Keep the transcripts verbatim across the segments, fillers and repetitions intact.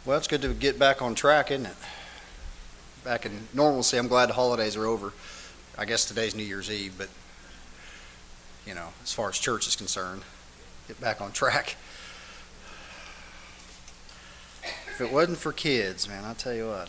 Well, it's good to get back on track, isn't it? Back in normalcy. I'm glad the holidays are over. I guess today's New Year's Eve, but, you know, as far as church is concerned, get back on track. If it wasn't for kids, man, I'll tell you what.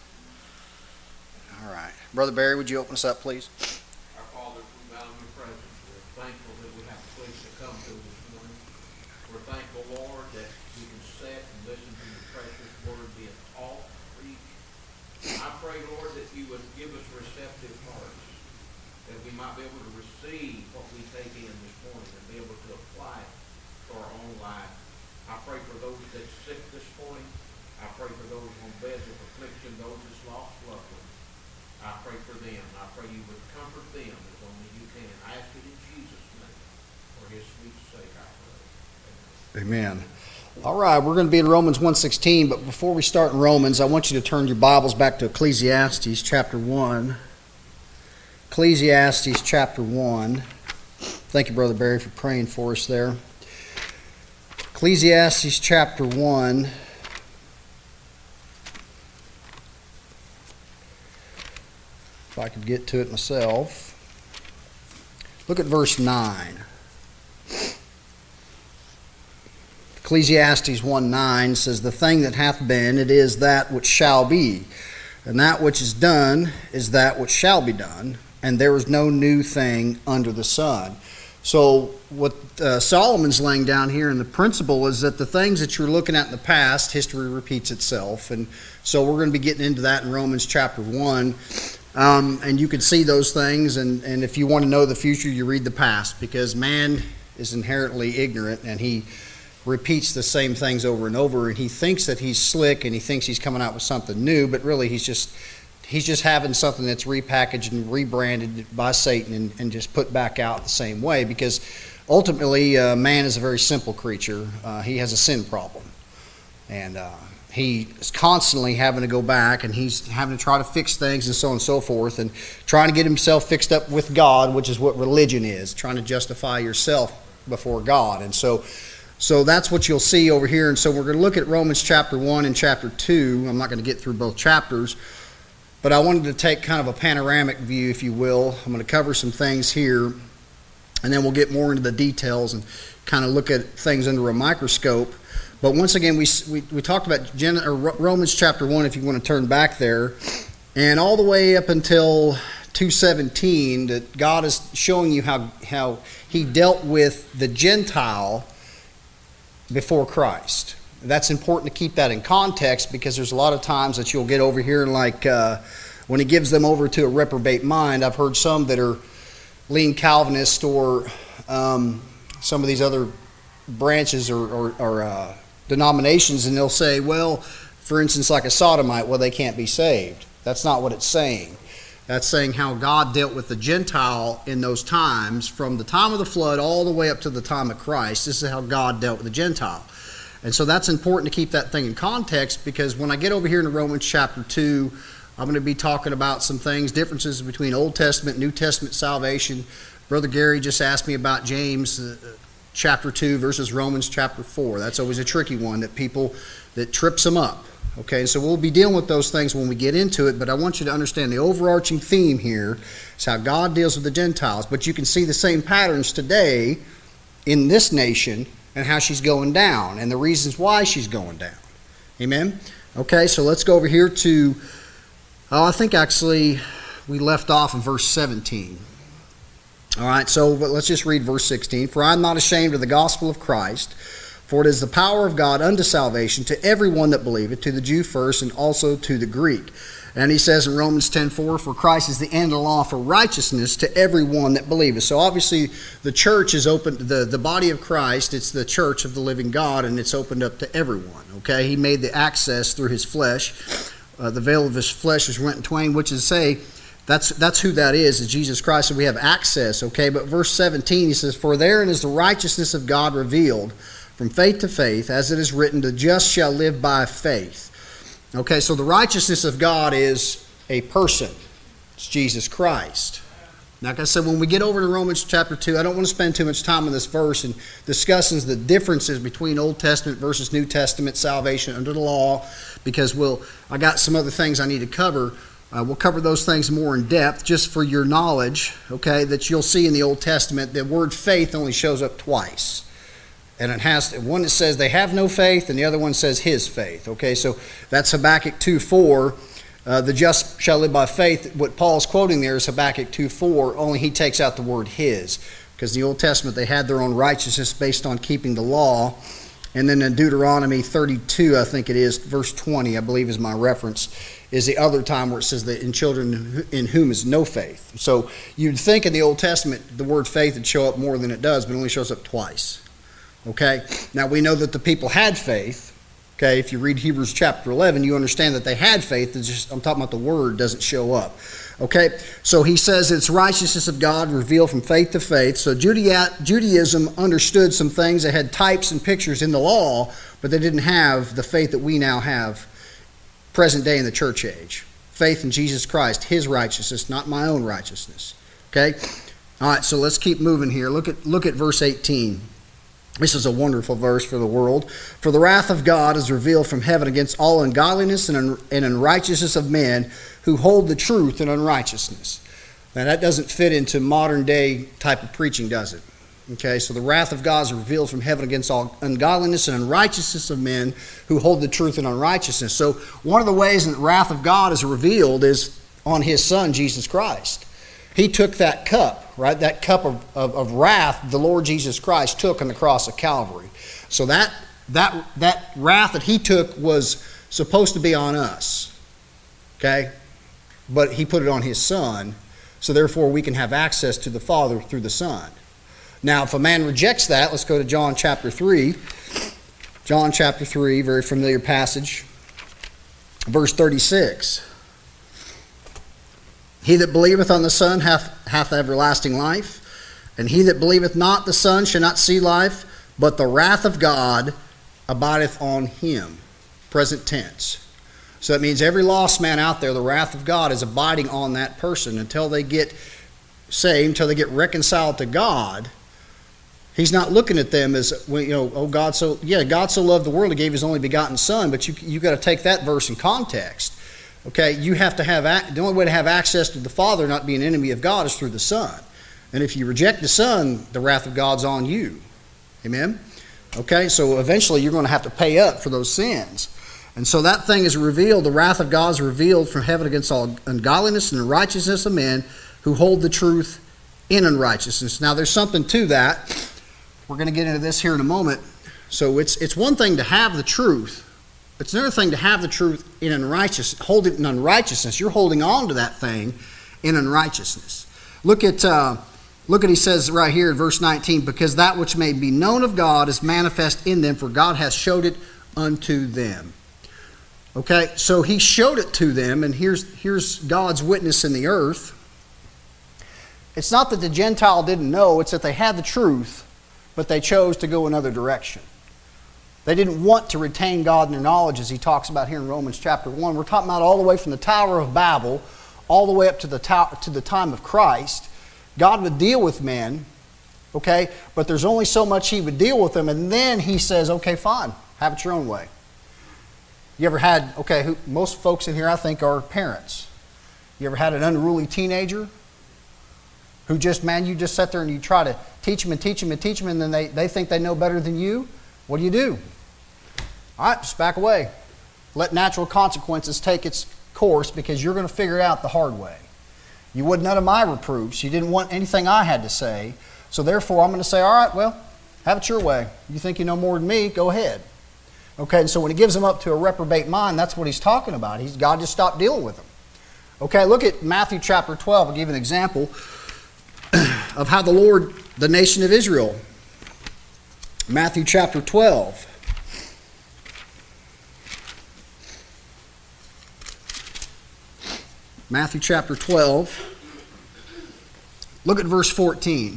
All right. Brother Barry, would you open us up, please? Our Father, we bow in your presence. We're thankful that we have a place to come to this morning. We're thankful, Lord, that we can sit and listen to your precious word being taught, preached. I pray, Lord, that you would give us receptive hearts, that we might be able to receive what we take in this morning and be able to apply it to our own life. I pray for those that are sick this morning. I pray for those on beds of affliction, those that's lost loved ones. I pray for them. I pray you would comfort them as only you can. I ask it in Jesus' name. For his sweet sake, I pray. Amen. Amen. All right, we're going to be in Romans one sixteen, but before we start in Romans, I want you to turn your Bibles back to Ecclesiastes chapter one. Ecclesiastes chapter one. Thank you, Brother Barry, for praying for us there. Ecclesiastes chapter one. If I could get to it myself. Look at verse nine. Ecclesiastes one nine says, "The thing that hath been, it is that which shall be. And that which is done is that which shall be done. And there is no new thing under the sun." So what uh, Solomon's laying down here in the principle is that the things that you're looking at in the past, history repeats itself. And so we're going to be getting into that in Romans chapter one. Um, and you can see those things, and, and if you want to know the future, you read the past, because man is inherently ignorant, and he repeats the same things over and over, and he thinks that he's slick, and he thinks he's coming out with something new, but really he's just he's just having something that's repackaged and rebranded by Satan and, and just put back out the same way, because ultimately uh, man is a very simple creature. Uh, he has a sin problem, and uh, he is constantly having to go back, and he's having to try to fix things and so on and so forth, and trying to get himself fixed up with God, which is what religion is, trying to justify yourself before God. And so so that's what you'll see over here. And so we're going to look at Romans chapter one and chapter two. I'm not going to get through both chapters, but I wanted to take kind of a panoramic view, if you will. I'm going to cover some things here, and then we'll get more into the details and kind of look at things under a microscope. But once again, we, we we talked about Gen, or Romans chapter one, if you want to turn back there, and all the way up until two seventeen, that God is showing you how, how he dealt with the Gentile before Christ. That's important to keep that in context, because there's a lot of times that you'll get over here and like uh, when he gives them over to a reprobate mind. I've heard some that are lean Calvinist or um, some of these other branches or, or, or uh, denominations, and they'll say, well, for instance, like a sodomite, well, they can't be saved. That's not what it's saying. That's saying how God dealt with the Gentile in those times, from the time of the flood all the way up to the time of Christ. This is how God dealt with the Gentile. And so that's important to keep that thing in context, because when I get over here into Romans chapter two, I'm going to be talking about some things, differences between Old Testament, New Testament salvation. Brother Gary just asked me about James uh, chapter two versus Romans chapter four. That's always a tricky one that people, that trips them up. Okay, so we'll be dealing with those things when we get into it, but I want you to understand the overarching theme here is how God deals with the Gentiles. But you can see the same patterns today in this nation and how she's going down and the reasons why she's going down. Amen? Okay, so let's go over here to, oh, I think actually we left off in verse seventeen. All right, so let's just read verse sixteen. "For I am not ashamed of the gospel of Christ, for it is the power of God unto salvation to everyone that believeth, to the Jew first, and also to the Greek." And he says in Romans ten four, "For Christ is the end of the law for righteousness to everyone that believeth." So obviously the church is open, the, the body of Christ, it's the church of the living God, and it's opened up to everyone. Okay, he made the access through his flesh. Uh, the veil of his flesh is rent in twain, which is to say, That's that's who that is, is Jesus Christ, and we have access, okay? But verse seventeen, he says, "For therein is the righteousness of God revealed, from faith to faith, as it is written, the just shall live by faith." Okay, so the righteousness of God is a person. It's Jesus Christ. Like I said, when we get over to Romans chapter two, I don't want to spend too much time on this verse and discussing the differences between Old Testament versus New Testament salvation under the law, because we'll, I got some other things I need to cover. Uh, we'll cover those things more in depth just for your knowledge, okay, that you'll see in the Old Testament the word faith only shows up twice. And it has one that says they have no faith, and the other one says his faith. Okay, so that's Habakkuk two four. Uh, the just shall live by faith. What Paul's quoting there is Habakkuk two four, only he takes out the word his. Because in the Old Testament they had their own righteousness based on keeping the law. And then in Deuteronomy thirty-two, I think it is, verse twenty, I believe is my reference, is the other time where it says that in children in whom is no faith. So you'd think in the Old Testament the word faith would show up more than it does, but it only shows up twice. Okay? Now we know that the people had faith. Okay, if you read Hebrews chapter eleven, you understand that they had faith. It's just, I'm talking about the word doesn't show up. Okay, so he says it's righteousness of God revealed from faith to faith. So Judaism understood some things. They had types and pictures in the law, but they didn't have the faith that we now have present day in the church age. Faith in Jesus Christ, his righteousness, not my own righteousness. Okay, all right, so let's keep moving here. Look at, look at verse eighteen. This is a wonderful verse for the world. For the wrath of God is revealed from heaven against all ungodliness and unrighteousness of men who hold the truth in unrighteousness. Now that doesn't fit into modern day type of preaching, does it? Okay, so the wrath of God is revealed from heaven against all ungodliness and unrighteousness of men who hold the truth in unrighteousness. So one of the ways that the wrath of God is revealed is on his Son, Jesus Christ. He took that cup, right? That cup of, of, of wrath the Lord Jesus Christ took on the cross of Calvary. So that, that, that wrath that he took was supposed to be on us. Okay? But he put it on his Son, so therefore we can have access to the Father through the Son. Now, if a man rejects that, let's go to John chapter three. John chapter three, very familiar passage. Verse thirty-six. He that believeth on the Son hath, hath everlasting life, and he that believeth not the Son shall not see life, but the wrath of God abideth on him. Present tense. So that means every lost man out there, the wrath of God is abiding on that person until they get saved, until they get reconciled to God. He's not looking at them as, you know, oh, God so, yeah, God so loved the world, he gave his only begotten Son, but you you got to take that verse in context. Okay, you have to have, the only way to have access to the Father, not be an enemy of God, is through the Son. And if you reject the Son, the wrath of God's on you. Amen? Okay, so eventually you're going to have to pay up for those sins. And so that thing is revealed, the wrath of God is revealed from heaven against all ungodliness and unrighteousness of men who hold the truth in unrighteousness. Now there's something to that. We're going to get into this here in a moment. So it's it's one thing to have the truth. It's another thing to have the truth in unrighteousness, hold it in unrighteousness. You're holding on to that thing in unrighteousness. Look at, uh, look at he says right here in verse nineteen, because that which may be known of God is manifest in them, for God hath showed it unto them. Okay, so he showed it to them, and here's, here's God's witness in the earth. It's not that the Gentile didn't know, it's that they had the truth, but they chose to go another direction. They didn't want to retain God in their knowledge, as he talks about here in Romans chapter one. We're talking about all the way from the Tower of Babel, all the way up to the, to- to the time of Christ. God would deal with men, okay, but there's only so much he would deal with them, and then he says, okay, fine, have it your own way. You ever had, okay, who, most folks in here I think are parents. You ever had an unruly teenager who just, man, you just sit there and you try to teach them and teach them and teach them, and then they, they think they know better than you? What do you do? All right, just back away. Let natural consequences take its course, because you're going to figure it out the hard way. You wouldn't none of my reproofs. You didn't want anything I had to say. So therefore, I'm going to say, all right, well, have it your way. You think you know more than me? Go ahead. Okay, and so when he gives them up to a reprobate mind, that's what he's talking about. He's, God just stopped dealing with them. Okay, look at Matthew chapter twelve. I'll give you an example of how the Lord, the nation of Israel, Matthew chapter twelve. Matthew chapter twelve. Look at verse fourteen.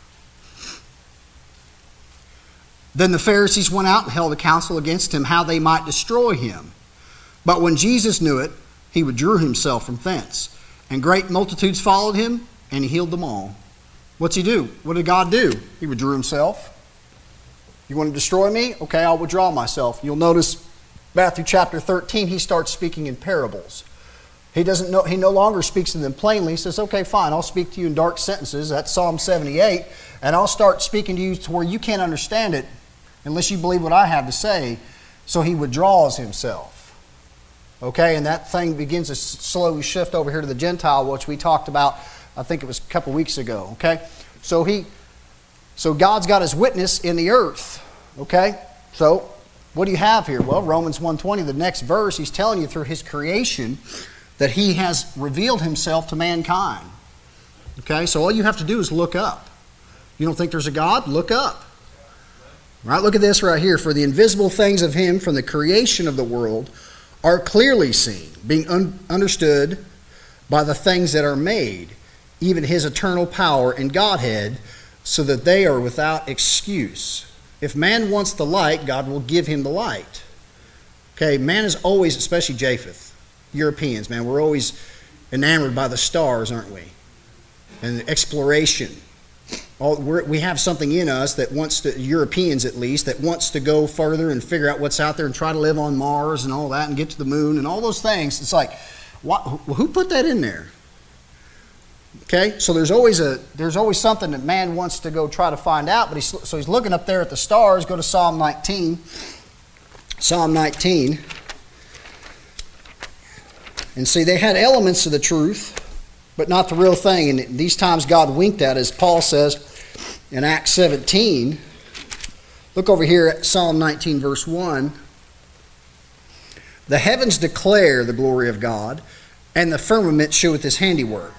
Then the Pharisees went out and held a council against him, how they might destroy him. But when Jesus knew it, he withdrew himself from thence. And great multitudes followed him, and he healed them all. What's he do? What did God do? He withdrew himself. You want to destroy me? Okay, I'll withdraw myself. You'll notice Matthew chapter thirteen, he starts speaking in parables. He doesn't know, he no longer speaks to them plainly. He says, okay, fine, I'll speak to you in dark sentences. That's Psalm seventy-eight. And I'll start speaking to you to where you can't understand it unless you believe what I have to say. So he withdraws himself. Okay, and that thing begins to slowly shift over here to the Gentile, which we talked about, I think it was a couple weeks ago. Okay, so he, so God's got his witness in the earth. Okay, so what do you have here? Well, Romans one twenty, the next verse, he's telling you through his creation that he has revealed himself to mankind. Okay, so all you have to do is look up. You don't think there's a God? Look up. Right, look at this right here. For the invisible things of him from the creation of the world are clearly seen, being un- understood by the things that are made, even his eternal power and Godhead, so that they are without excuse. If man wants the light, God will give him the light. Okay, man is always, especially Japheth, Europeans, man, we're always enamored by the stars, aren't we? And exploration. All, we're, we have something in us that wants to, Europeans at least, that wants to go further and figure out what's out there and try to live on Mars and all that and get to the moon and all those things. It's like, what, who put that in there? Okay, so there's always a there's always something that man wants to go try to find out. But he's so he's looking up there at the stars. Go to Psalm nineteen. Psalm nineteen. And see, they had elements of the truth, but not the real thing. And these times God winked at, as Paul says in Acts seventeen. Look over here at Psalm nineteen, verse one. The heavens declare the glory of God, and the firmament sheweth his handiwork.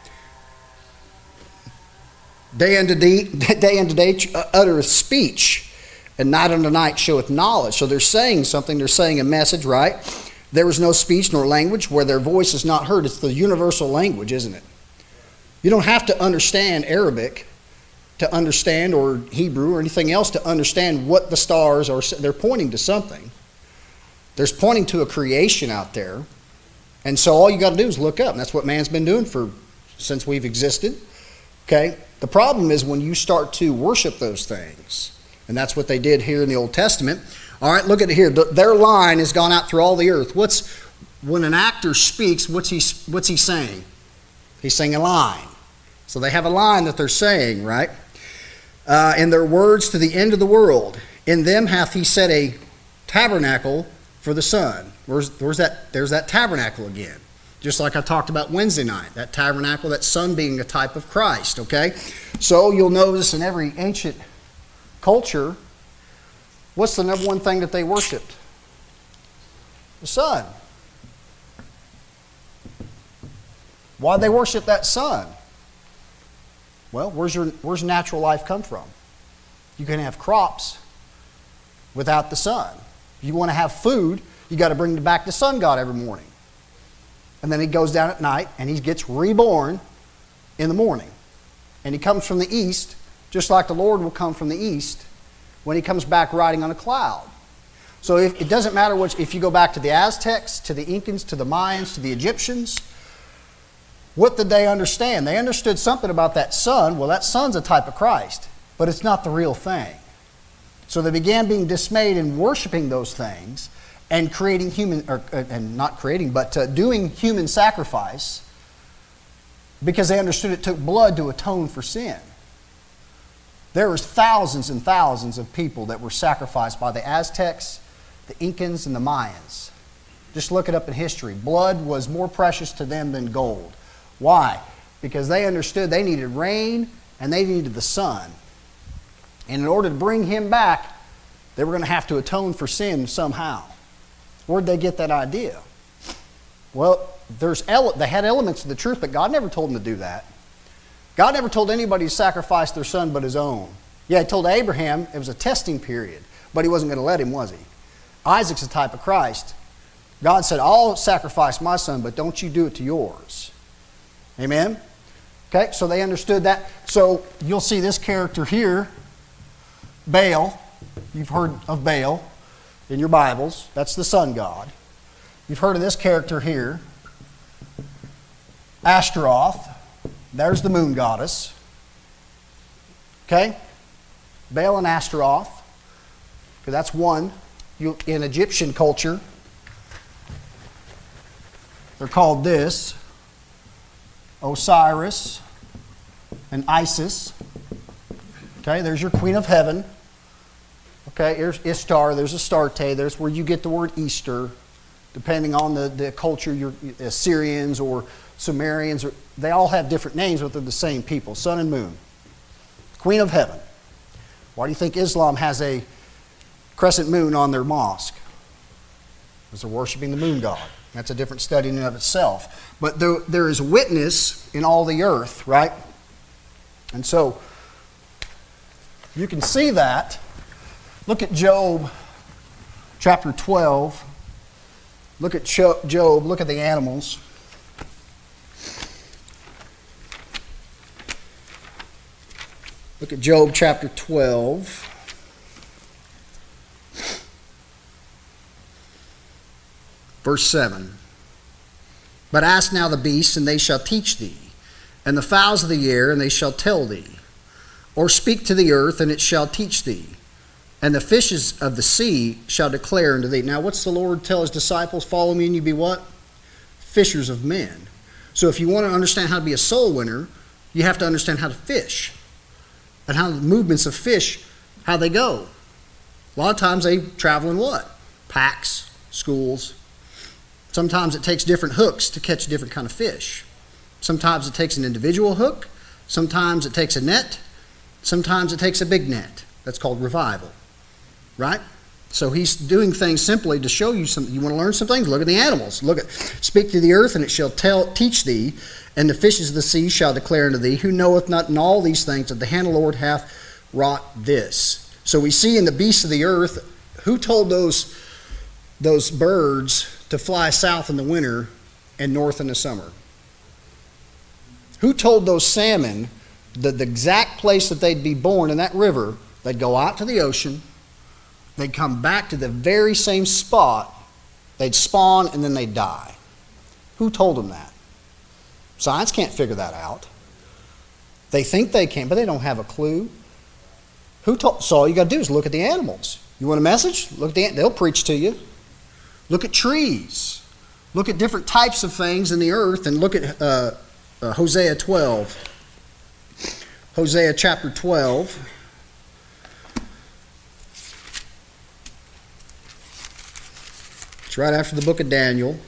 Day unto day, day unto day uttereth speech, and night unto night showeth knowledge. So they're saying something. They're saying a message, right? There is no speech nor language where their voice is not heard. It's the universal language, isn't it? You don't have to understand Arabic to understand, or Hebrew or anything else to understand what the stars are. They're pointing to something. They're pointing to a creation out there. And so all you got to do is look up. And that's what man's been doing for since we've existed. Okay? The problem is when you start to worship those things. And that's what they did here in the Old Testament. All right, look at it here. Their line has gone out through all the earth. What's when an actor speaks, what's he what's he saying? He's saying a line. So they have a line that they're saying, right? Uh, and their words to the end of the world. In them hath he set a tabernacle for the sun. Where's, where's that? There's that tabernacle again. Just like I talked about Wednesday night, that tabernacle, that sun being a type of Christ, okay? So you'll notice in every ancient culture, what's the number one thing that they worshipped? The sun. Why'd they worship that sun? Well, where's your where's natural life come from? You can have crops without the sun. If you want to have food, you got to bring back the sun god every morning. And then he goes down at night and he gets reborn in the morning. And he comes from the east, just like the Lord will come from the east when he comes back riding on a cloud. So if, it doesn't matter which, if you go back to the Aztecs, to the Incans, to the Mayans, to the Egyptians, what did they understand? They understood something about that sun. Well, that sun's a type of Christ, but it's not the real thing. So they began being dismayed and worshiping those things and creating human, or and not creating, but uh, doing human sacrifice because they understood it took blood to atone for sin. There was thousands and thousands of people that were sacrificed by the Aztecs, the Incans, and the Mayans. Just look it up in history. Blood was more precious to them than gold. Why? Because they understood they needed rain and they needed the sun. And in order to bring him back, they were going to have to atone for sin somehow. Where'd they get that idea? Well, there's ele- they had elements of the truth, but God never told them to do that. God never told anybody to sacrifice their son but his own. Yeah, he told Abraham it was a testing period, but he wasn't going to let him, was he? Isaac's a type of Christ. God said, I'll sacrifice my son, but don't you do it to yours. Amen? Okay, so they understood that. So you'll see this character here, Baal. You've heard of Baal in your Bibles. That's the sun god. You've heard of this character here, Ashtaroth. There's the moon goddess. Okay? Baal and Ashtaroth. Okay, that's one. You, in Egyptian culture, they're called this: Osiris and Isis. Okay, there's your Queen of Heaven. Okay, here's Ishtar, there's Astarte, there's where you get the word Easter, depending on the, the culture, your Assyrians or Sumerians, or, they all have different names, but they're the same people, sun and moon. Queen of Heaven. Why do you think Islam has a crescent moon on their mosque? Because they're worshiping the moon god. That's a different study in and of itself. But there, there is witness in all the earth, right? And so, you can see that. Look at Job chapter twelve. Look at Job. Look at the animals. Look at Job chapter twelve. Verse seven. But ask now the beasts, and they shall teach thee, and the fowls of the air, and they shall tell thee. Or speak to the earth, and it shall teach thee. And the fishes of the sea shall declare unto thee. Now, what's the Lord tell his disciples? Follow me and you be what? Fishers of men. So if you want to understand how to be a soul winner, you have to understand how to fish. And how the movements of fish, how they go. A lot of times they travel in what? Packs, schools. Sometimes it takes different hooks to catch a different kind of fish. Sometimes it takes an individual hook. Sometimes it takes a net. Sometimes it takes a big net. That's called revival. Right? So he's doing things simply to show you something. You want to learn some things? Look at the animals. Look at, speak to the earth, and it shall tell, teach thee, and the fishes of the sea shall declare unto thee, who knoweth not in all these things that the hand of the Lord hath wrought this. So we see in the beasts of the earth, who told those, those birds to fly south in the winter and north in the summer? Who told those salmon that the exact place that they'd be born in that river, they'd go out to the ocean, they'd come back to the very same spot, they'd spawn, and then they'd die? Who told them that? Science can't figure that out. They think they can, but they don't have a clue. Who told? So all you got to do is look at the animals. You want a message? Look at the, they'll preach to you. Look at trees. Look at different types of things in the earth, and look at uh, uh, Hosea twelve. Hosea chapter twelve. It's right after the book of Daniel.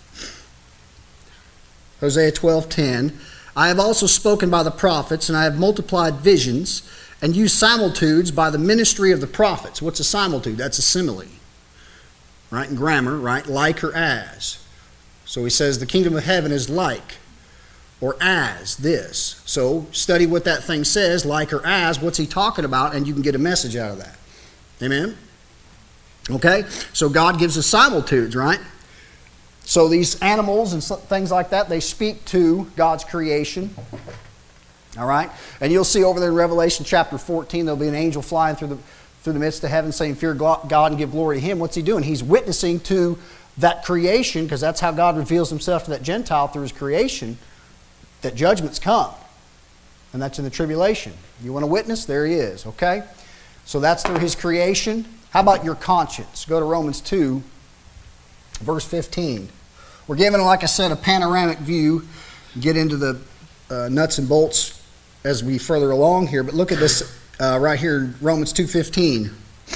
Hosea twelve ten. I have also spoken by the prophets, and I have multiplied visions, and used similitudes by the ministry of the prophets. What's a similitude? That's a simile. Right, in grammar, right? Like or as. So he says the kingdom of heaven is like or as this. So study what that thing says, like or as. What's he talking about? And you can get a message out of that. Amen? Okay? So God gives us similitudes, right? So these animals and things like that, they speak to God's creation. All right? And you'll see over there in Revelation chapter fourteen, there'll be an angel flying through the through the midst of heaven saying, fear God and give glory to him. What's he doing? He's witnessing to that creation, because that's how God reveals himself to that Gentile, through his creation, that judgment's come. And that's in the tribulation. You want to witness? There he is, okay? So that's through his creation. How about your conscience? Go to Romans two, verse fifteen. We're given, like I said, a panoramic view. Get into the uh, nuts and bolts as we further along here. But look at this uh, right here in Romans two fifteen.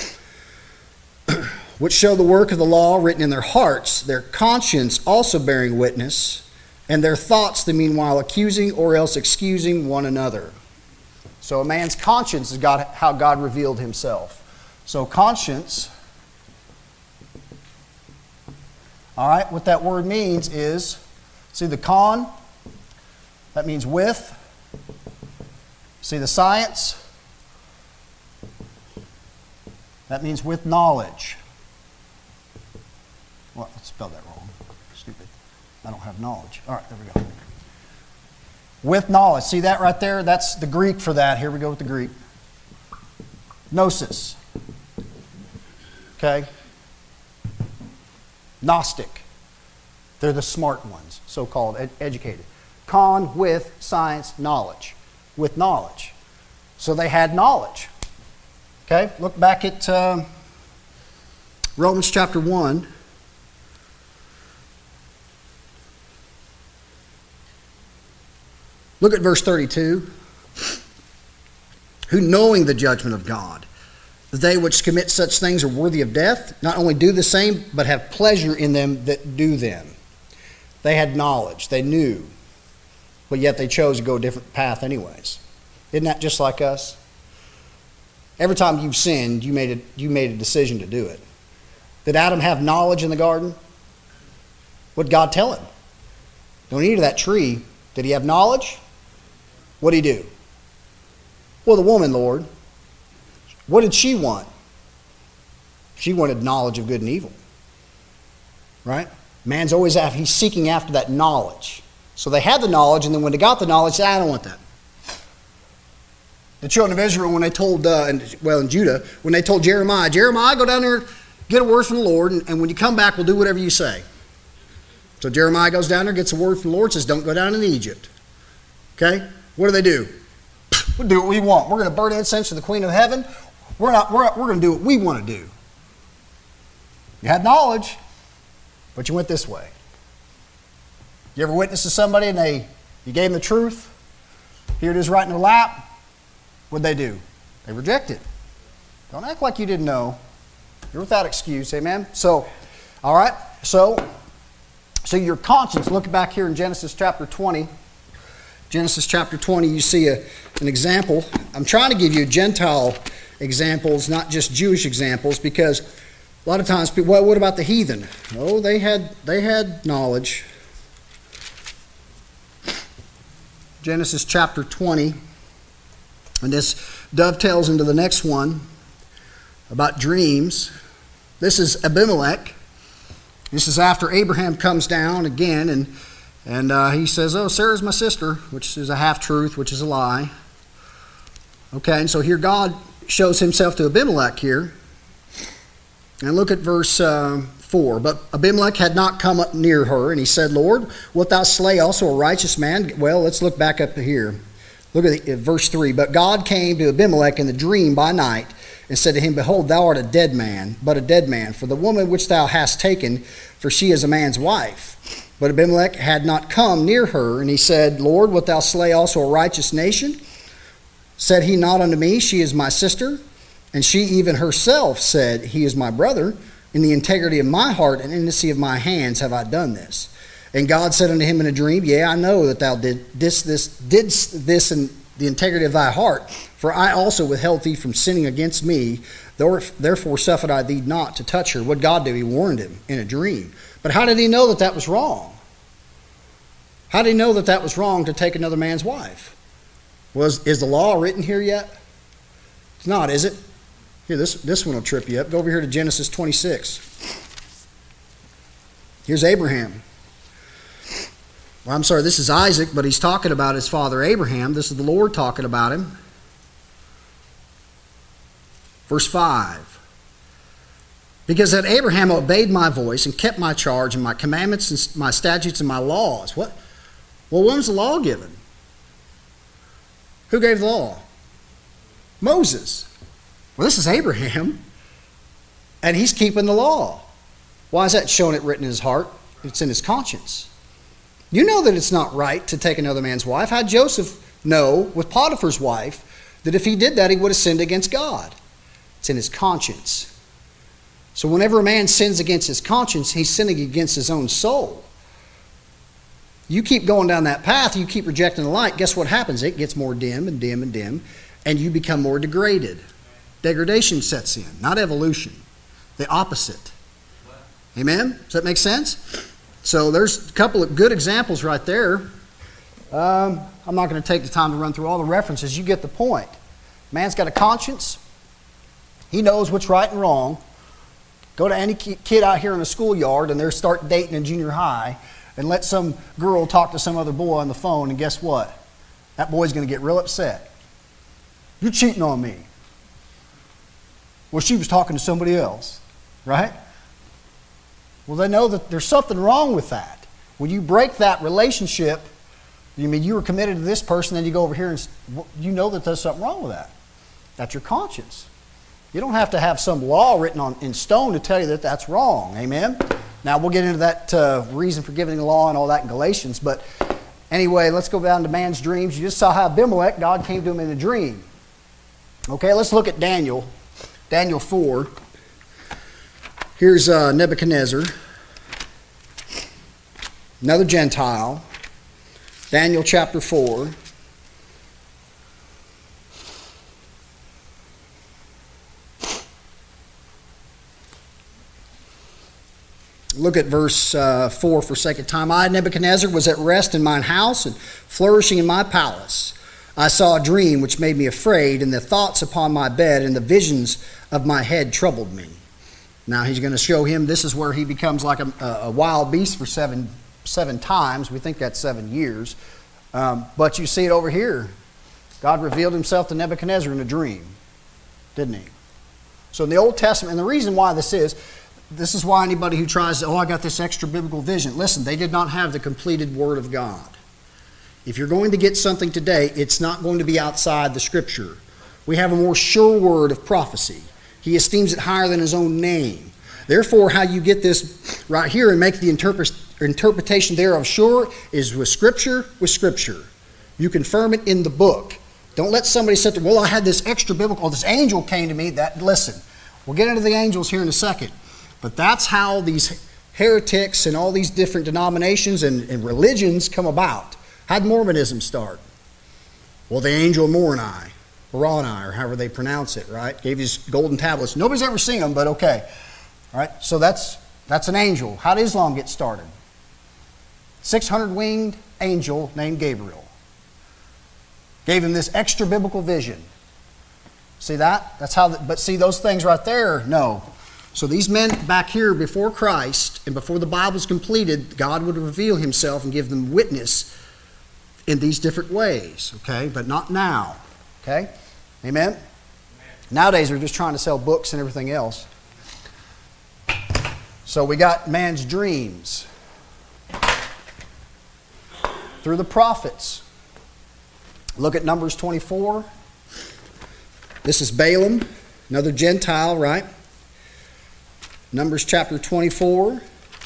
Which show the work of the law written in their hearts, their conscience also bearing witness, and their thoughts the meanwhile accusing or else excusing one another. So a man's conscience is God, how God revealed himself. So conscience, all right, what that word means is, see the con, that means with. See the science, that means with knowledge. Well, I spelled that wrong. Stupid. I don't have knowledge. All right, there we go. With knowledge. See that right there? That's the Greek for that. Here we go with the Greek. Gnosis. Okay? Gnostic. They're the smart ones, so-called ed- educated. Con with science, knowledge. With knowledge. So they had knowledge. Okay, look back at uh, Romans chapter one. Look at verse thirty-two. Who, knowing the judgment of God, that they which commit such things are worthy of death, not only do the same, but have pleasure in them that do them. They had knowledge. They knew. But yet they chose to go a different path anyways. Isn't that just like us? Every time you've sinned, you made a, you made a decision to do it. Did Adam have knowledge in the garden? What did God tell him? Don't eat of that tree. Did he have knowledge? What did he do? Well, the woman, Lord, what did she want? She wanted knowledge of good and evil. Right? Man's always after, he's seeking after that knowledge. So they had the knowledge, and then when they got the knowledge, they said, I don't want that. The children of Israel, when they told, uh, and, well, in Judah, when they told Jeremiah, Jeremiah, go down there, get a word from the Lord, and, and when you come back, we'll do whatever you say. So Jeremiah goes down there, gets a word from the Lord, says, don't go down into Egypt. Okay? What do they do? We'll do what we want. We're going to burn incense to the Queen of Heaven. We're not. We're, we're going to do what we want to do. You had knowledge, but you went this way. You ever witness to somebody and they, you gave them the truth? Here it is right in their lap. What'd they do? They reject it. Don't act like you didn't know. You're without excuse. Amen? So, all right. So, so your conscience, look back here in Genesis chapter twenty. Genesis chapter twenty, you see a, an example. I'm trying to give you Gentile examples, not just Jewish examples, because a lot of times people, well, what about the heathen? Oh, they had they had knowledge. Genesis chapter twenty, and this dovetails into the next one about dreams. This is Abimelech. This is after Abraham comes down again, and And uh, he says, oh, Sarah's my sister, which is a half-truth, which is a lie. Okay, and so here God shows himself to Abimelech here. And look at verse uh, four. But Abimelech had not come up near her, and he said, Lord, wilt thou slay also a righteous man? Well, let's look back up here. Look at, the, at verse three. But God came to Abimelech in the dream by night, and said to him, Behold, thou art a dead man, but a dead man, for the woman which thou hast taken, for she is a man's wife. But Abimelech had not come near her, and he said, Lord, wilt thou slay also a righteous nation? Said he not unto me, She is my sister? And she even herself said, He is my brother. In the integrity of my heart and innocency of my hands have I done this. And God said unto him in a dream, Yea, I know that thou did this, this, didst this in the integrity of thy heart, for I also withheld thee from sinning against me. Therefore suffered I thee not to touch her. What did God do? He warned him in a dream. But how did he know that that was wrong? How did he know that that was wrong to take another man's wife? Was is the law written here yet? It's not, is it? Here, this, this one will trip you up. Go over here to Genesis twenty-six. Here's Abraham. Well, I'm sorry, this is Isaac, but he's talking about his father Abraham. This is the Lord talking about him. Verse five. Because that Abraham obeyed my voice and kept my charge and my commandments and my statutes and my laws. What? Well, when was the law given? Who gave the law? Moses. Well, this is Abraham, and he's keeping the law. Why is that? Showing it written in his heart. It's in his conscience. You know that it's not right to take another man's wife. How did Joseph know with Potiphar's wife that if he did that, he would have sinned against God? It's in his conscience. So whenever a man sins against his conscience, he's sinning against his own soul. You keep going down that path, you keep rejecting the light, guess what happens? It gets more dim and dim and dim, and you become more degraded. Degradation sets in, not evolution. The opposite. Amen? Does that make sense? So there's a couple of good examples right there. Um, I'm not going to take the time to run through all the references. You get the point. Man's got a conscience. He knows what's right and wrong. Go to any kid out here in a schoolyard and they're starting dating in junior high and let some girl talk to some other boy on the phone, and guess what? That boy's going to get real upset. You're cheating on me. Well, she was talking to somebody else, right? Well, they know that there's something wrong with that. When you break that relationship, You mean you were committed to this person, then you go over here and you know that there's something wrong with that. That's your conscience. You don't have to have some law written on in stone to tell you that that's wrong. Amen? Now, we'll get into that uh, reason for giving the law and all that in Galatians. But anyway, let's go down to man's dreams. You just saw how Abimelech, God came to him in a dream. Okay, let's look at Daniel. Daniel four. Here's uh, Nebuchadnezzar, another Gentile. Daniel chapter four. Look at verse uh, four for a second time. I, Nebuchadnezzar, was at rest in mine house and flourishing in my palace. I saw a dream which made me afraid, and the thoughts upon my bed and the visions of my head troubled me. Now he's going to show him this is where he becomes like a, a wild beast for seven seven times. We think that's seven years. Um, but you see it over here. God revealed himself to Nebuchadnezzar in a dream, didn't he? So in the Old Testament, and the reason why this is, this is why anybody who tries to, oh, I got this extra biblical vision. Listen, they did not have the completed Word of God. If you're going to get something today, it's not going to be outside the Scripture. We have a more sure word of prophecy. He esteems it higher than his own name. Therefore, how you get this right here and make the interpret, interpretation thereof sure is with Scripture, with Scripture. You confirm it in the book. Don't let somebody say, well, I had this extra biblical, oh, this angel came to me. That Listen, we'll get into the angels here in a second. But that's how these heretics and all these different denominations and, and religions come about. How did Mormonism start? Well, the angel Moroni, Moroni, or however they pronounce it, right? Gave his golden tablets. Nobody's ever seen them, but okay. All right, so that's that's an angel. How did Islam get started? six hundred winged angel named Gabriel. Gave him this extra biblical vision. See that? That's how. The, but see those things right there? No. So these men back here before Christ and before the Bible is completed, God would reveal himself and give them witness in these different ways, okay? But not now, okay? Amen? Amen? Nowadays, they're just trying to sell books and everything else. So we got man's dreams through the prophets. Look at Numbers twenty-four. This is Balaam, another Gentile, right? Numbers chapter twenty-four.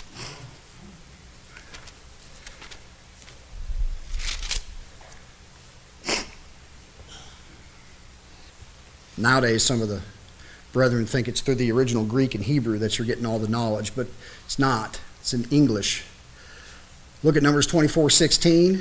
Nowadays, some of the brethren think it's through the original Greek and Hebrew that you're getting all the knowledge, but it's not. It's in English. Look at Numbers twenty-four sixteen.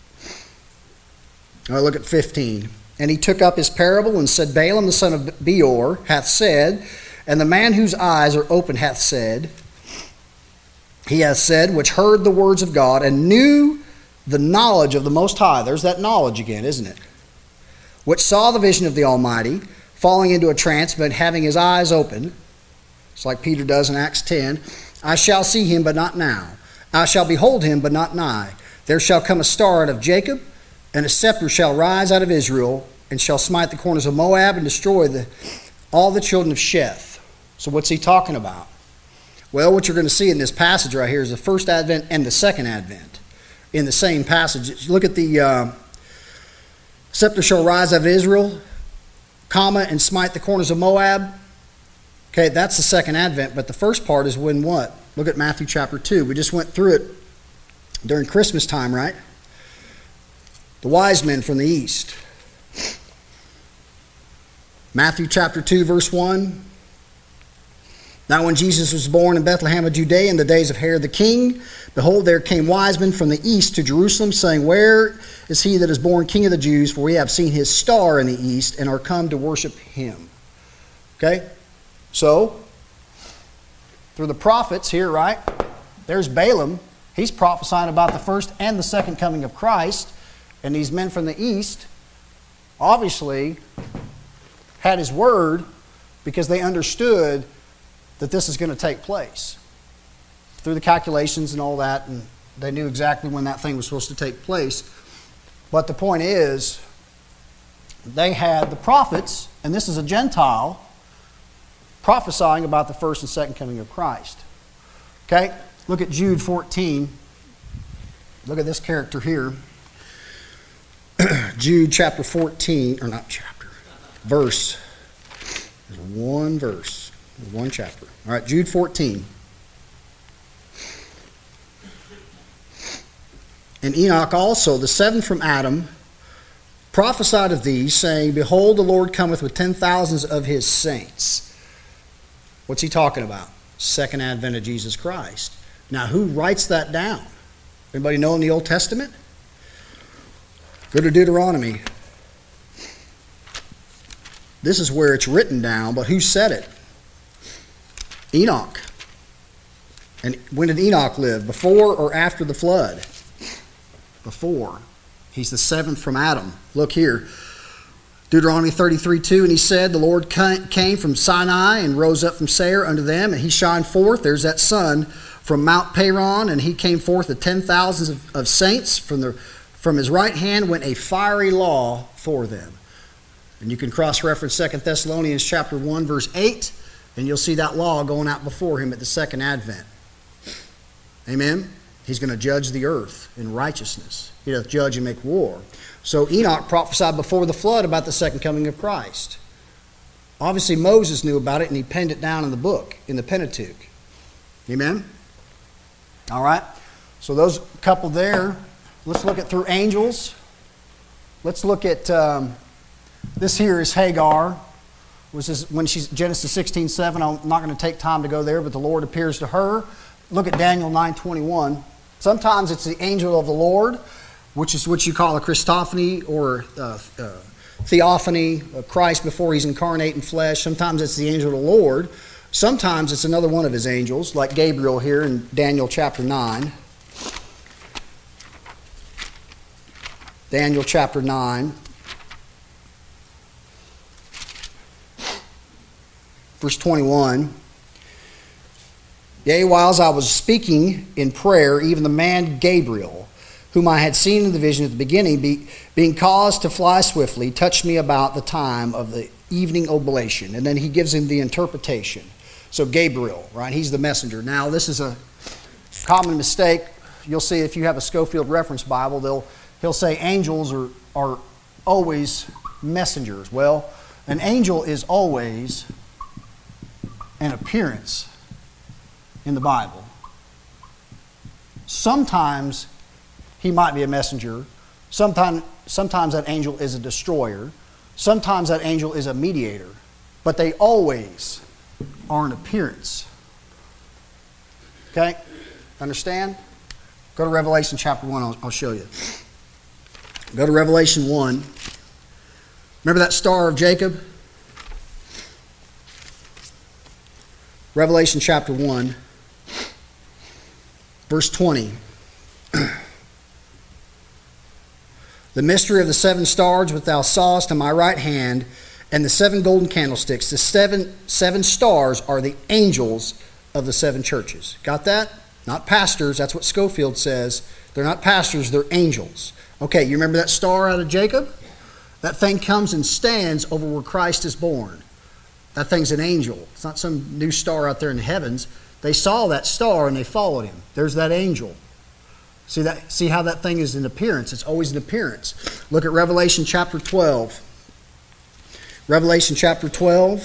Oh, look at fifteen. And he took up his parable and said, Balaam the son of Beor hath said, and the man whose eyes are open hath said, he hath said, which heard the words of God and knew the knowledge of the Most High. There's that knowledge again, isn't it? Which saw the vision of the Almighty, falling into a trance, but having his eyes open. It's like Peter does in Acts ten. I shall see him, but not now. I shall behold him, but not nigh. There shall come a star out of Jacob, and a scepter shall rise out of Israel, and shall smite the corners of Moab, and destroy the, all the children of Sheth. So what's he talking about? Well, what you're going to see in this passage right here is the first advent and the second advent in the same passage. Look at the uh, scepter shall rise out of Israel, comma, and smite the corners of Moab. Okay, that's the second advent, but the first part is when what? Look at Matthew chapter two. We just went through it during Christmas time, right? The wise men from the east. Matthew chapter two, verse one. Now when Jesus was born in Bethlehem of Judea in the days of Herod the king, behold, there came wise men from the east to Jerusalem, saying, Where is he that is born King of the Jews? For we have seen his star in the east, and are come to worship him. Okay? So, through the prophets here, right? There's Balaam. He's prophesying about the first and the second coming of Christ. And these men from the east obviously had his word because they understood that this is going to take place. Through the calculations and all that, and they knew exactly when that thing was supposed to take place. But the point is, they had the prophets, and this is a Gentile, prophesying about the first and second coming of Christ. Okay? Look at Jude fourteen. Look at this character here. Jude chapter fourteen, or not chapter, verse. There's one verse, there's one chapter. All right, Jude fourteen. And Enoch also, the seventh from Adam, prophesied of these, saying, Behold, the Lord cometh with ten thousands of his saints. What's he talking about? Second advent of Jesus Christ. Now, who writes that down? Anybody know in the Old Testament? Go to Deuteronomy. This is where it's written down, but who said it? Enoch. And when did Enoch live? Before or after the flood? Before. He's the seventh from Adam. Look here. Deuteronomy thirty-three two, and he said, The Lord came from Sinai and rose up from Seir unto them, and he shined forth. There's that sun from Mount Paran, and he came forth with ten thousands of, of saints. From the from his right hand went a fiery law for them. And you can cross-reference Second Thessalonians chapter one, verse eight, and you'll see that law going out before him at the second advent. Amen? He's going to judge the earth in righteousness. He doth judge and make war. So Enoch prophesied before the flood about the second coming of Christ. Obviously Moses knew about it, and he penned it down in the book, in the Pentateuch. Amen? All right. So those couple there. Let's look at through angels. Let's look at, um, this here is Hagar. This is when she's, Genesis sixteen seven. I'm not going to take time to go there, but the Lord appears to her. Look at Daniel nine twenty-one. Sometimes it's the angel of the Lord, which is what you call a Christophany or uh, uh, theophany of Christ before he's incarnate in flesh. Sometimes it's the angel of the Lord. Sometimes it's another one of his angels, like Gabriel here in Daniel chapter nine. Daniel chapter nine. Verse twenty-one. Yea, whiles I was speaking in prayer, even the man Gabriel, whom I had seen in the vision at the beginning, be, being caused to fly swiftly, touched me about the time of the evening oblation. And then he gives him the interpretation. So Gabriel, right, he's the messenger. Now, this is a common mistake. You'll see if you have a Schofield Reference Bible, they'll he'll say angels are, are always messengers. Well, an angel is always an appearance in the Bible. Sometimes he might be a messenger. Sometimes, sometimes that angel is a destroyer. Sometimes that angel is a mediator. But they always are an appearance. Okay? Understand? Go to Revelation chapter one. I'll, I'll show you. Go to Revelation one. Remember that Star of Jacob? Revelation chapter one. Verse twenty. The mystery of the seven stars which thou sawest in my right hand, and the seven golden candlesticks. The seven, seven stars are the angels of the seven churches. Got that? Not pastors. That's what Schofield says. They're not pastors. They're angels. Okay, you remember that star out of Jacob? That thing comes and stands over where Christ is born. That thing's an angel. It's not some new star out there in the heavens. They saw that star and they followed him. There's that angel. See that? See how that thing is an appearance? It's always an appearance. Look at Revelation chapter twelve. Revelation chapter twelve.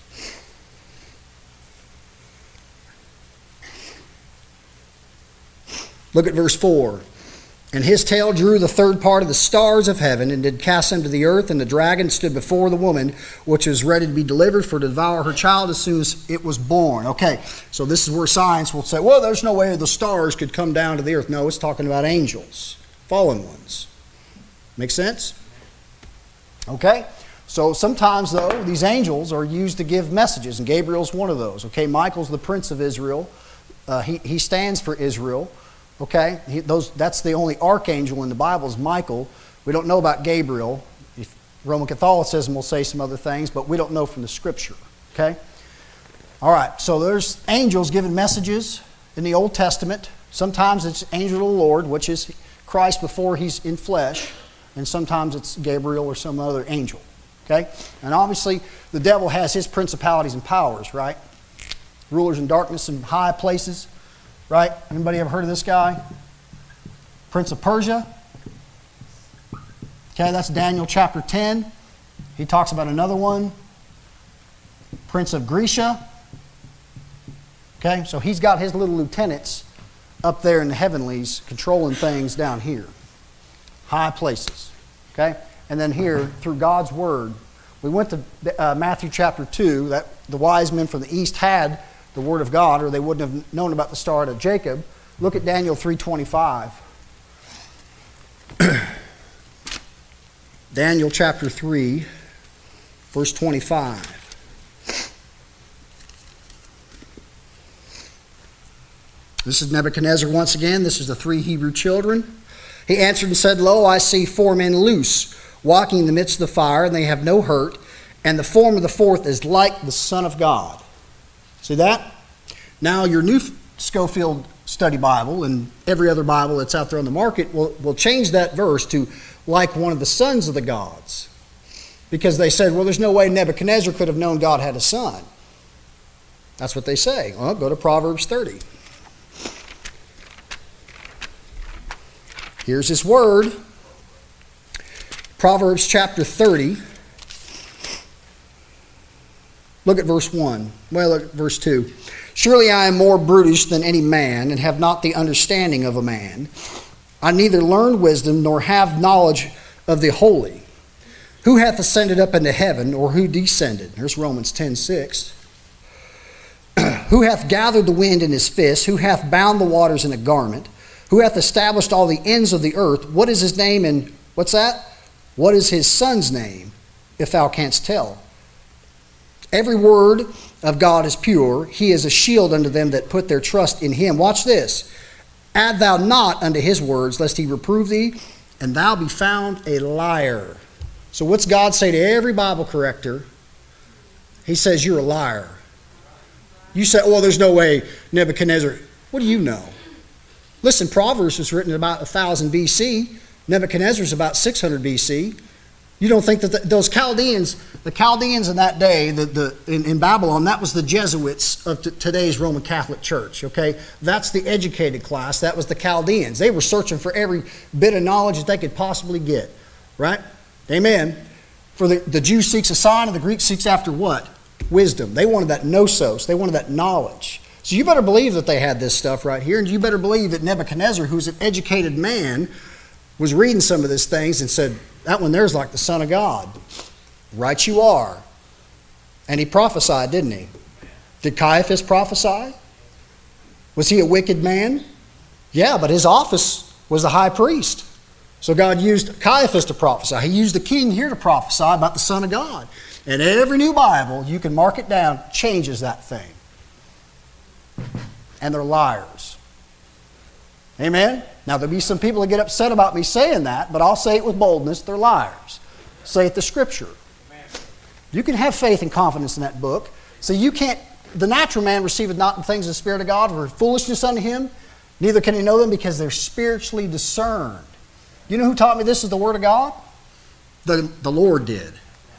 Look at verse four. And his tail drew the third part of the stars of heaven, and did cast them to the earth, and the dragon stood before the woman, which was ready to be delivered for to devour her child as soon as it was born. Okay, so this is where science will say, well, there's no way the stars could come down to the earth. No, it's talking about angels, fallen ones. Make sense? Okay, so sometimes, though, these angels are used to give messages, and Gabriel's one of those. Okay, Michael's the prince of Israel. Uh, he, he stands for Israel. Okay, he, those, that's the only archangel in the Bible is Michael. We don't know about Gabriel. If Roman Catholicism will say some other things, but we don't know from the Scripture. Okay? All right, so there's angels giving messages in the Old Testament. Sometimes it's angel of the Lord, which is Christ before he's in flesh, and sometimes it's Gabriel or some other angel. Okay? And obviously, the devil has his principalities and powers, right? Rulers in darkness and high places. Right? Anybody ever heard of this guy? Prince of Persia? Okay, that's Daniel chapter ten. He talks about another one, Prince of Grecia. Okay, so he's got his little lieutenants up there in the heavenlies controlling things down here. High places. Okay, and then here, through God's Word, we went to uh, Matthew chapter two, that the wise men from the east had the Word of God, or they wouldn't have known about the star of Jacob. Look at Daniel three twenty-five. Daniel chapter three, verse twenty-five. This is Nebuchadnezzar once again. This is the three Hebrew children. He answered and said, Lo, I see four men loose, walking in the midst of the fire, and they have no hurt, and the form of the fourth is like the Son of God. See that? Now your new Schofield Study Bible and every other Bible that's out there on the market will, will change that verse to like one of the sons of the gods. Because they said, well, there's no way Nebuchadnezzar could have known God had a son. That's what they say. Well, go to Proverbs thirty. Here's his word. Proverbs chapter thirty. Look at verse one. Well, look at verse two. Surely I am more brutish than any man, and have not the understanding of a man. I neither learn wisdom, nor have knowledge of the holy. Who hath ascended up into heaven, or who descended? Here's Romans ten six. Who hath gathered the wind in his fist? Who hath bound the waters in a garment? Who hath established all the ends of the earth? What is his name, and what's that? What is his son's name, if thou canst tell? Every word of God is pure. He is a shield unto them that put their trust in him. Watch this. Add thou not unto his words, lest he reprove thee, and thou be found a liar. So what's God say to every Bible corrector? He says, you're a liar. You say, well, there's no way Nebuchadnezzar. What do you know? Listen, Proverbs was written about one thousand B C. Nebuchadnezzar's about six hundred B C. You don't think that the, those Chaldeans, the Chaldeans in that day, the, the, in, in Babylon, that was the Jesuits of t- today's Roman Catholic Church, okay? That's the educated class. That was the Chaldeans. They were searching for every bit of knowledge that they could possibly get, right? Amen. For the, the Jew seeks a sign, and the Greek seeks after what? Wisdom. They wanted that gnosos. They wanted that knowledge. So you better believe that they had this stuff right here, and you better believe that Nebuchadnezzar, who's an educated man, was reading some of these things and said, that one there's like the Son of God. Right you are. And he prophesied, didn't he? Did Caiaphas prophesy? Was he a wicked man? Yeah, but his office was the high priest. So God used Caiaphas to prophesy. He used the king here to prophesy about the Son of God. And every new Bible, you can mark it down, changes that thing. And they're liars. Amen? Now, there'll be some people that get upset about me saying that, but I'll say it with boldness. They're liars. Say it the Scripture. You can have faith and confidence in that book. So you can't, the natural man receiveth not the things of the Spirit of God, for foolishness unto him, neither can he know them because they're spiritually discerned. You know who taught me this is the Word of God? The, the Lord did.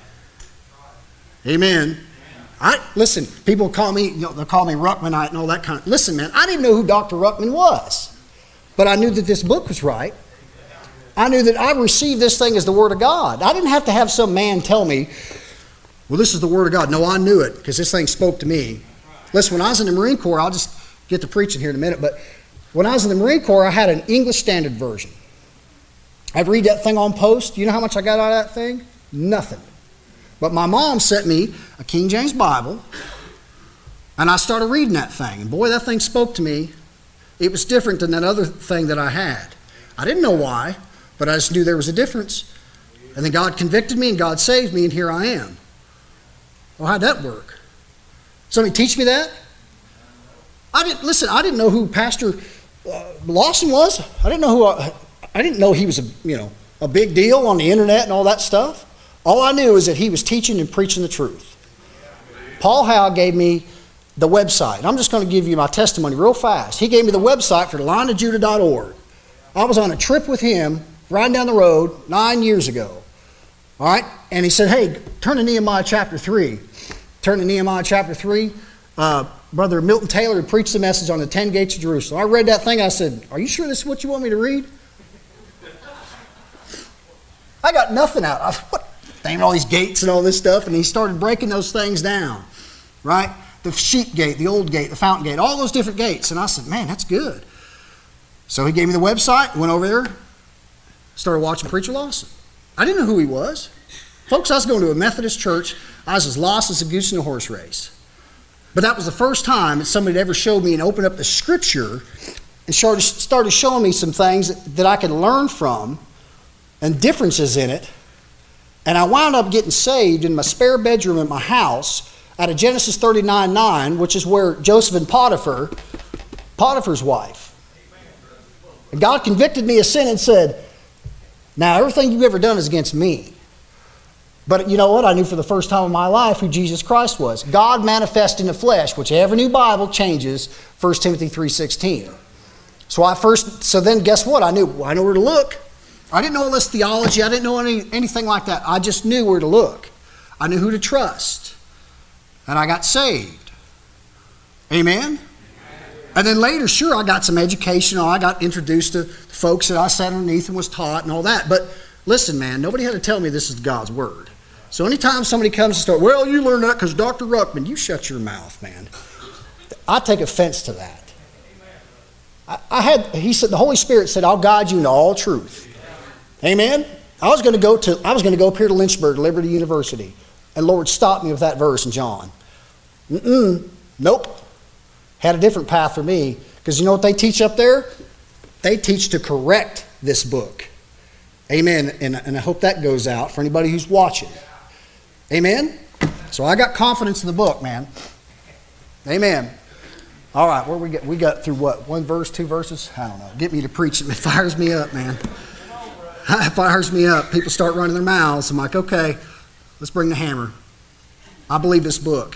Amen. I, listen, people call me, you know, they'll call me Ruckmanite and all that kind of, listen, man, I didn't know who Doctor Ruckman was. But I knew that this book was right. I knew that I received this thing as the Word of God. I didn't have to have some man tell me, well, this is the Word of God. No, I knew it because this thing spoke to me. Listen, when I was in the Marine Corps, I'll just get to preaching here in a minute, but when I was in the Marine Corps, I had an English Standard Version. I'd read that thing on post. You know how much I got out of that thing? Nothing. But my mom sent me a King James Bible, and I started reading that thing. And boy, that thing spoke to me. It was different than that other thing that I had. I didn't know why, but I just knew there was a difference. And then God convicted me, and God saved me, and here I am. Well, how'd that work? Somebody teach me that? I didn't listen. I didn't know who Pastor uh, Lawson was. I didn't know who. I, I didn't know he was a you know a big deal on the internet and all that stuff. All I knew is that he was teaching and preaching the truth. Paul Howe gave me the website. I'm just going to give you my testimony real fast. He gave me the website for lion of judah dot org. I was on a trip with him riding down the road nine years ago. All right? And he said, hey, turn to Nehemiah chapter three. Turn to Nehemiah chapter three. Uh, Brother Milton Taylor had preached the message on the ten gates of Jerusalem. I read that thing. I said, are you sure this is what you want me to read? I got nothing out. I, what? Naming all these gates and all this stuff, and he started breaking those things down, right? The sheep gate, the old gate, the fountain gate, all those different gates. And I said, man, that's good. So he gave me the website, went over there, started watching Preacher Lawson. I didn't know who he was. Folks, I was going to a Methodist church. I was as lost as a goose in a horse race. But that was the first time that somebody had ever showed me and opened up the scripture and started, started showing me some things that, that I could learn from and differences in it. And I wound up getting saved in my spare bedroom at my house out of Genesis thirty-nine nine, which is where Joseph and Potiphar, Potiphar's wife. And God convicted me of sin and said, now everything you've ever done is against me. But you know what? I knew for the first time in my life who Jesus Christ was. God manifest in the flesh, which every new Bible changes, First Timothy three sixteen. So I first, so then guess what? I knew, I know where to look. I didn't know all this theology. I didn't know any, anything like that. I just knew where to look. I knew who to trust. And I got saved. Amen? And then later, sure, I got some education. I got introduced to folks that I sat underneath and was taught and all that. But listen, man, nobody had to tell me this is God's word. So anytime somebody comes and starts, well, you learned that because Doctor Ruckman, you shut your mouth, man. I take offense to that. I, I had, he said, the Holy Spirit said, I'll guide you into all truth. Amen? I was going to go to, I was going to go up here to Lynchburg, Liberty University. And Lord stopped me with that verse in John. Mm-mm. Nope. Had a different path for me. Because you know what they teach up there? They teach to correct this book. Amen. And, and I hope that goes out for anybody who's watching. Amen? So I got confidence in the book, man. Amen. All right, where we get we got through what? One verse, two verses? I don't know. Get me to preach it. It fires me up, man. It fires me up. People start running their mouths. I'm like, okay, let's bring the hammer. I believe this book.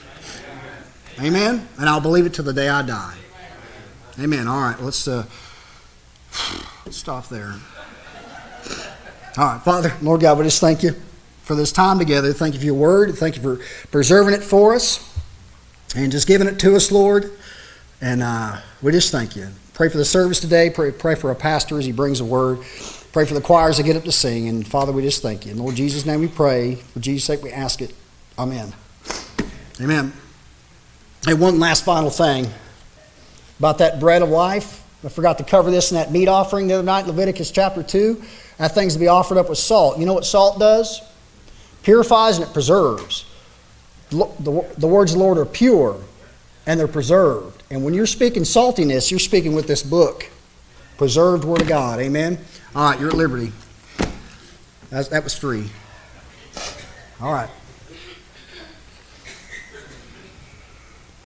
Amen? And I'll believe it till the day I die. Amen. All right, let's uh, stop there. All right, Father, Lord God, we just thank you for this time together. Thank you for your word. Thank you for preserving it for us and just giving it to us, Lord. And uh, we just thank you. Pray for the service today. Pray, pray for our pastor as he brings a word. Pray for the choirs that get up to sing. And Father, we just thank you. In Lord Jesus' name we pray. For Jesus' sake we ask it. Amen. Amen. Hey, one last final thing about that bread of life. I forgot to cover this in that meat offering the other night, Leviticus chapter two. That thing's to be offered up with salt. You know what salt does? Purifies and it preserves. The, the, the words of the Lord are pure and they're preserved. And when you're speaking saltiness, you're speaking with this book. Preserved Word of God. Amen? All right, you're at liberty. That, that was free. All right.